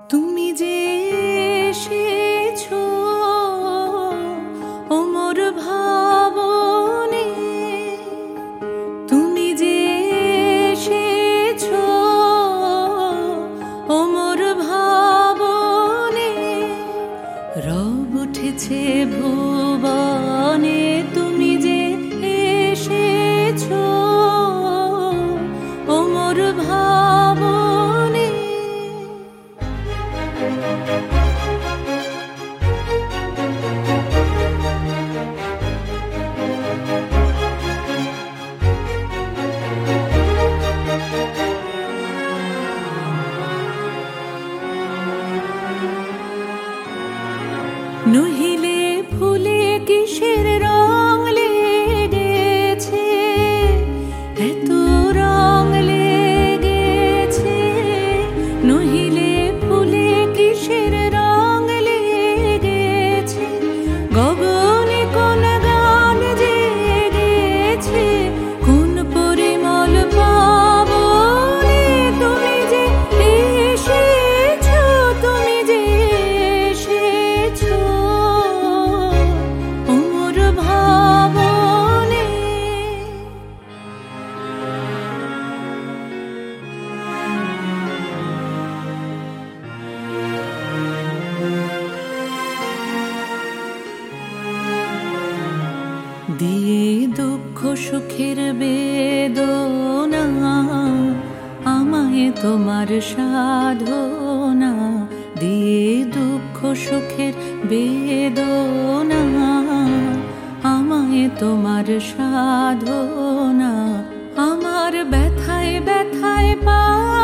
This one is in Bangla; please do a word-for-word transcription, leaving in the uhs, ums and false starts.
তুমি যে এসেছো ও মোর ভাবনে, তুমি যে এসেছো ও মোর ভাবনে, রব উঠেছে ভুবনে। তুমি যে এসেছো ও মোর ভাবনে, নহিলে ফুলে কিসের রং লেগেছে, এত রং লেগেছে। নহিলে ফুলে কিসের রং লেগেছে, গগনে কোন গান জেগেছে, কোন পরিমল পাবনে। তুমি যে এসেছো, তুমি যে এসেছো ও মোর ভাবনে। দিয়ে দুঃখ সুখের বেদনা, আমায় তোমার সাধনা। দিয়ে দুঃখ সুখের বেদনা, আমায় তোমার সাধনা। আমার ব্যথায় ব্যথায় পা